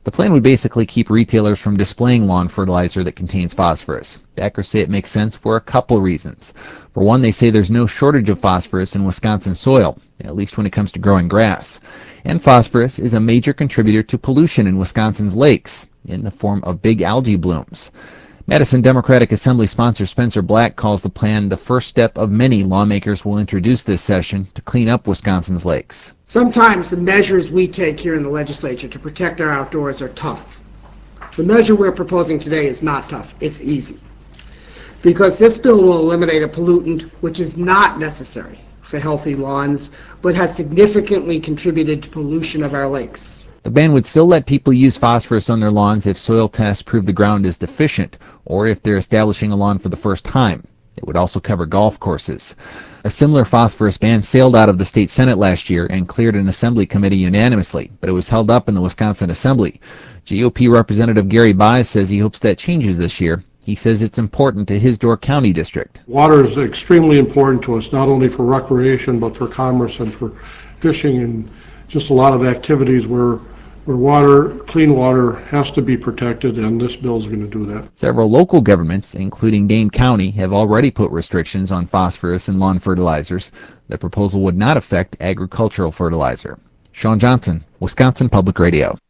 The plan would basically keep retailers from displaying lawn fertilizer that contains phosphorus. Backers say it makes sense for a couple reasons. For one, they say there's no shortage of phosphorus in Wisconsin soil, at least when it comes to growing grass. And phosphorus is a major contributor to pollution in Wisconsin's lakes, in the form of big algae blooms. Madison Democratic Assembly sponsor Spencer Black calls the plan the first step of many lawmakers will introduce this session to clean up Wisconsin's lakes. Sometimes the measures we take here in the legislature to protect our outdoors are tough. The measure we're proposing today is not tough, it's easy. Because this bill will eliminate a pollutant which is not necessary for healthy lawns, but has significantly contributed to pollution of our lakes. The ban would still let people use phosphorus on their lawns if soil tests prove the ground is deficient, or if they're establishing a lawn for the first time. It would also cover golf courses. A similar phosphorus ban sailed out of the state Senate last year and cleared an Assembly committee unanimously, but it was held up in the Wisconsin Assembly. GOP Representative Gary Buys says he hopes that changes this year. He says it's important to his Door County district. Water is extremely important to us, not only for recreation, but for commerce and for fishing and just a lot of activities where clean water has to be protected, and this bill is going to do that. Several local governments, including Dane County, have already put restrictions on phosphorus in lawn fertilizers. The proposal would not affect agricultural fertilizer. Sean Johnson, Wisconsin Public Radio.